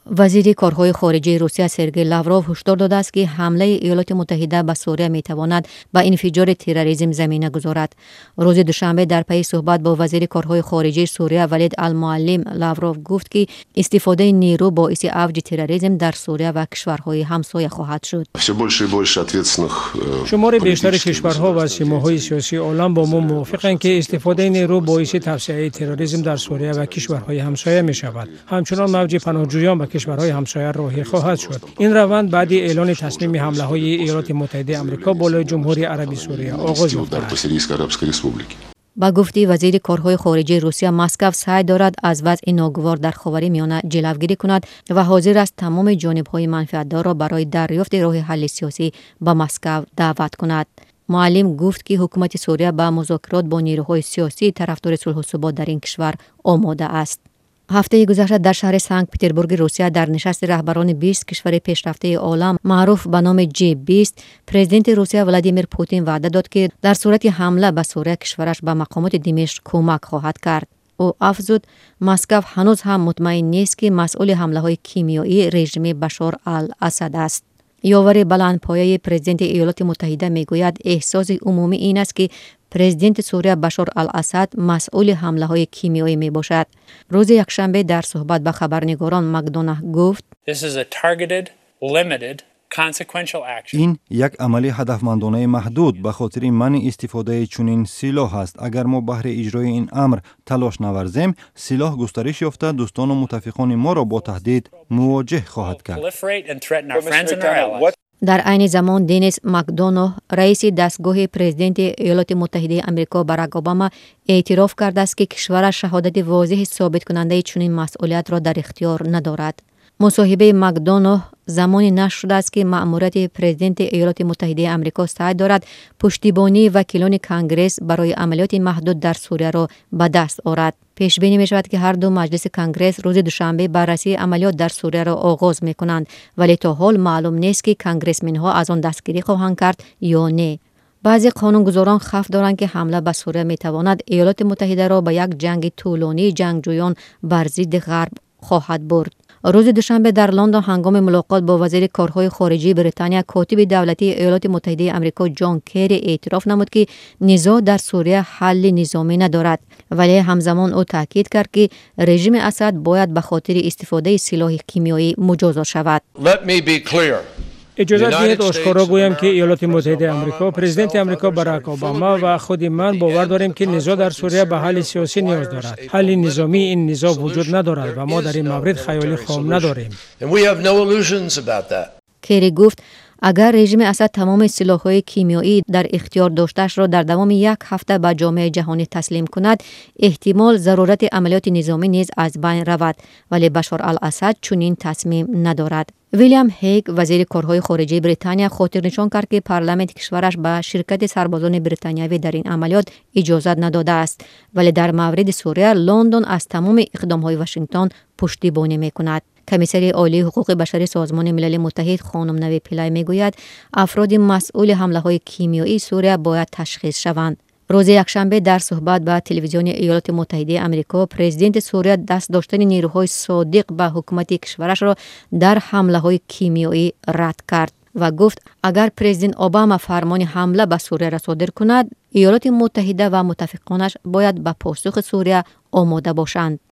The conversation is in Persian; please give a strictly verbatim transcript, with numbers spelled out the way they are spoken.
وزیر کارهای خارجه روسیه سرگئی لاوروف هشدار داده است که حمله ایالات متحده به سوریه میتواند به انفجار تروریسم زمینه گذارد. روز دوشنبه در پی صحبت با وزیر کارهای خارجه سوریه ولید المعلم، لاوروف گفت که استفاده نیرو باعث اوج تروریسم در سوریه و کشورهای همسایه خواهد شد. شمار بیشتر کشورها و سیماهای سیاسی عالم با ما موافقند که استفاده نیرو باعث توسعه تروریسم در سوریه و کشورهای همسایه می شود. همچنان موج پناهجویان به کشورهای همسایه راهی خواهد شد. این روند بعد اعلان تصمیم حمله های ایالات متحده آمریکا بالای جمهوری عربی سوریه آغاز یافته است. با گفته وزیر کارهای خارجه روسیه، مسکو سعی دارد از وضع ناگوار در خاورمیانه جلوگیری کند و حاضر است تمام جانب‌های منفعت‌دار را برای دریافت راه حل سیاسی به مسکو دعوت کند. معلم گفت که حکومت سوریه با مذاکرات با نیروهای سیاسی طرفدار صلح و ثبات در این کشور آماده است. هفته گذشته در شهر سنت پترزبورگ روسیه در نشست رهبران بیست کشور پیشرفته عالم معروف به نام جی بیست، پرزیدنت روسیه ولادیمیر پوتین وعده داد که در صورت حمله به سوریه کشورش به مقامات دمشق کمک خواهد کرد. او افزود مسکو هنوز هم مطمئن نیست که مسئول حمله های کیمیایی رژیم بشار الاسد است. یاور بلندپایه پرزیدنت ایالات متحده میگوید احساس عمومی این است که پرزیدنت سوریه بشار الاسد مسئول حمله های کیمیایی می باشد. روز یکشنبه در صحبت با خبرنگاران مکدوناه گفت این یک عملی هدفمندانه محدود به خاطر منع استفاده چنین سلاح است. اگر ما بهر اجرای این امر تلاش نورزیم، سلاح گسترش یافته دوستان و متفقان ما را با تهدید مواجه خواهد کرد. در عین زمان دنیس مکدوناه، رئیس دستگاه پرزیدنت ایالات متحده آمریکا باراک اوباما اعتراف کرده است که کشورش شهادت واضح ثابت کننده چنین مسئولیت را در اختیار ندارد. مصاحبه مکدوناه زمانی نشر شده است که مأموریت پرزیدنت ایالات متحده آمریکا سعی دارد پشتیبانی وکیلان کنگره برای عملیات محدود در سوریه را به دست آورد. پیش بینی می شود که هر دو مجلس کنگره روز دوشنبه بررسی عملیات در سوریه را آغاز می کنند، ولی تا حال معلوم نیست که کنگرسمن‌ها از آن دستگیری خواهند کرد یا نه. بعضی قانونگذاران خاف دارند که حمله به سوریه می تواند ایالات متحده را به یک جنگ طولانی جنگجویان بر ضد غرب خواهد برد. روز دوشنبه در لندن هنگام ملاقات با وزیر کارهای خارجه بریتانیا، کاتب دولتی ایالات متحده آمریکا جان کری اعتراف نمود که نزاع در سوریه حل نظامی ندارد، ولی همزمان او تاکید کرد که رژیم اسد باید به خاطر استفاده سلاح کیمیایی مجازات شود. اجازه دهید آشکارا گویم که ایالات متحده آمریکا، پرزیدنت آمریکا باراک اوباما و خود من باور داریم که نزاع در سوریه به حل سیاسی نیاز دارد. حل نظامی این نزاع وجود ندارد و ما در این مورد خیالی خام نداریم. کری گفت اگر رژیم اسد تمام سلاح‌های کیمیایی در اختیار داشته‌اش را در دوام یک هفته به جامعه جهانی تسلیم کند، احتمال ضرورت عملیات نظامی نیز از بین رود، ولی بشار الاسد چنین تصمیم ندارد. ویلیام هیگ، وزیر کارهای خارجه بریتانیا، خاطر نشان کرد که پارلمان کشورش به شرکت سربازان بریتانیایی در این عملیات اجازه نداده است، ولی در مورد سوریه لندن از تمام اقدام‌های واشنگتن پشتیبانی می‌کند. کمیسر عالی حقوق بشر سازمان ملل متحد خانم نوی پیلای میگوید افراد مسئول حمله‌های کیمیایی سوریه باید تشخیص شوند. روز یکشنبه در صحبت با تلویزیون ایالات متحده آمریکا، پرزیدنت سوریه دست داشتن نیروهای صادق به حکومت کشورش را در حمله‌های کیمیایی رد کرد و گفت اگر پرزیدنت اوباما فرمان حمله به سوریه را صادر کند، ایالات متحده و متفقانش باید به پاسخ سوریه آماده باشند.